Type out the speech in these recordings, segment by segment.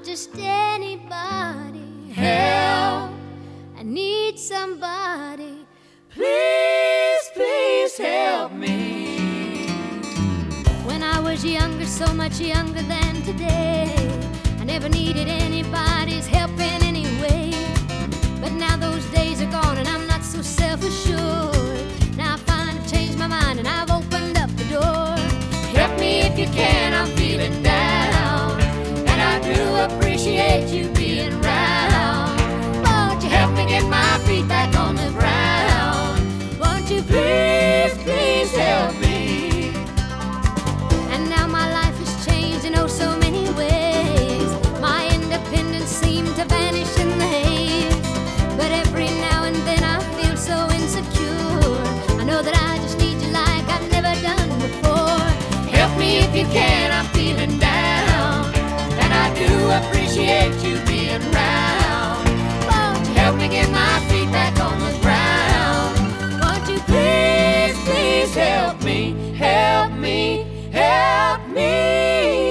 just anybody. Help, I need somebody. Please, please help me. When I was younger, so much younger than today, I never needed anybody's help in any way. But now those days are gone and I'm not so self-assured. Now I find I've changed my mind and I've opened up the door. Help me if you can, I'm feeling down, and I do appreciate you being around. Won't you help me get my feet back on the ground? Won't you please, please help me? And now my life has changed in oh so many ways. My independence seemed to vanish in the haze. But every now and then I feel so insecure. I know that I just need you like I've never done before. Help me if you can, I'm feeling down, and I do appreciate you being around. Won't you help me get my feet back on the ground? Won't you please, please help me, help me, help me.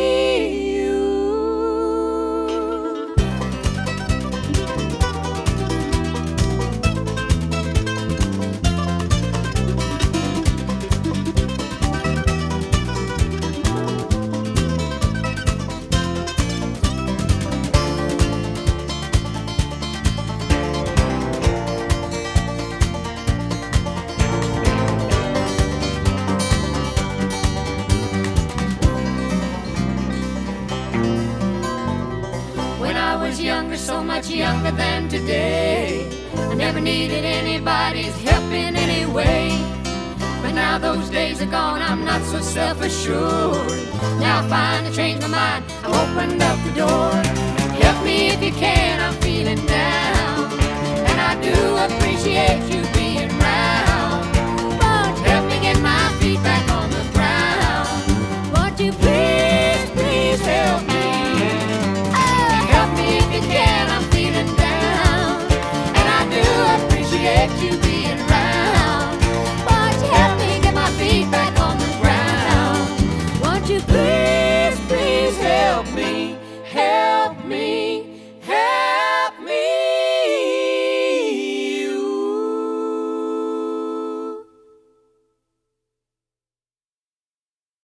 Younger, so much younger than today, I never needed anybody's help in any way. But now those days are gone, I'm not so self-assured. Now I find I changed my mind, I've opened up the door. Help me if you can, I'm feeling down, and I do appreciate you